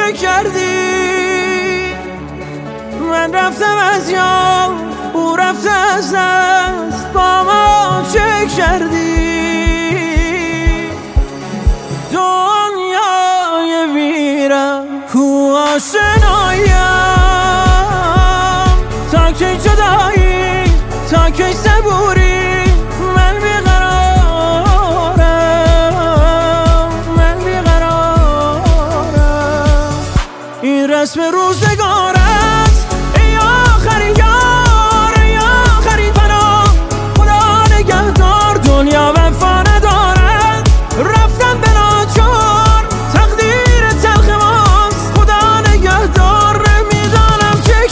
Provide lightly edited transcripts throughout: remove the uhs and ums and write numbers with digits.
چه کردی؟ من رفتم از یاد، او رفته از دست، با ما چه کردی؟ دنیای ویران کو آشنایم، تا کی جدایی، تا کی صبوری، من بیقرارم، من بیقرارم. این رسم روزگارت ای آخرین یار، ای آخرین پناه، خدا نگهدار. دنیا وفا ندارد، رفتم به ناچار، تقدیر تلخ ماست، خدا نگهدار. نمیدانم چه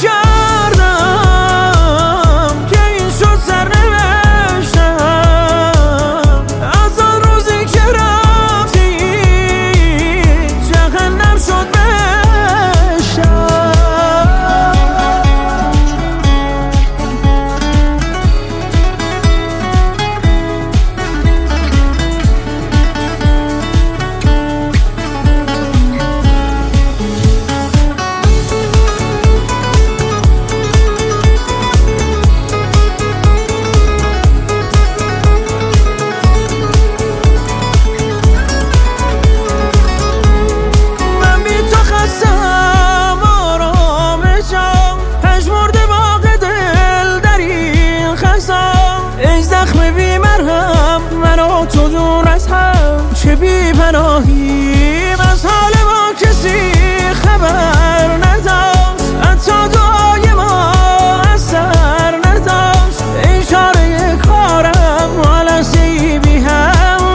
کردم که این شد سرنوشتم، از آن روزی که رفتی جهنم شد بهشتم. تو دور از هم چه بی پناهیم، از حال ما کسی خبر نداشت، حتی دعای ما اثر نداشت. این چاره کارم ما لحظه‌ای بی هم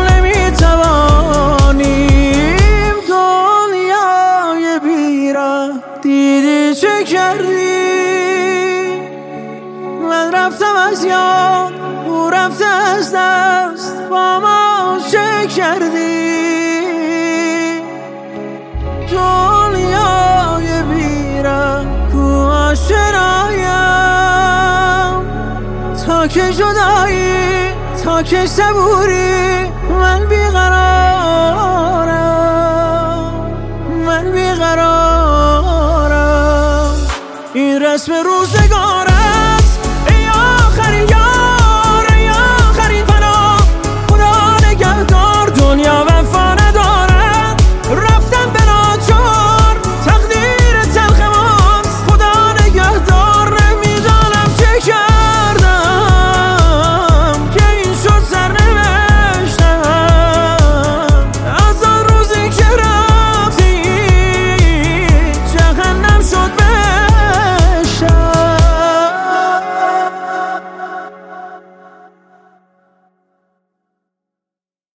نمیتوانیم. دنیای بیراه دیدی چه کردی؟ من رفتم از یاد، او رفته از دست، با ما چه کردی؟ دنیای بیرم کو آشنایم، تا که جدایی، تا که صبوری، من بیقرارم، من بیقرارم. این رسم روزگار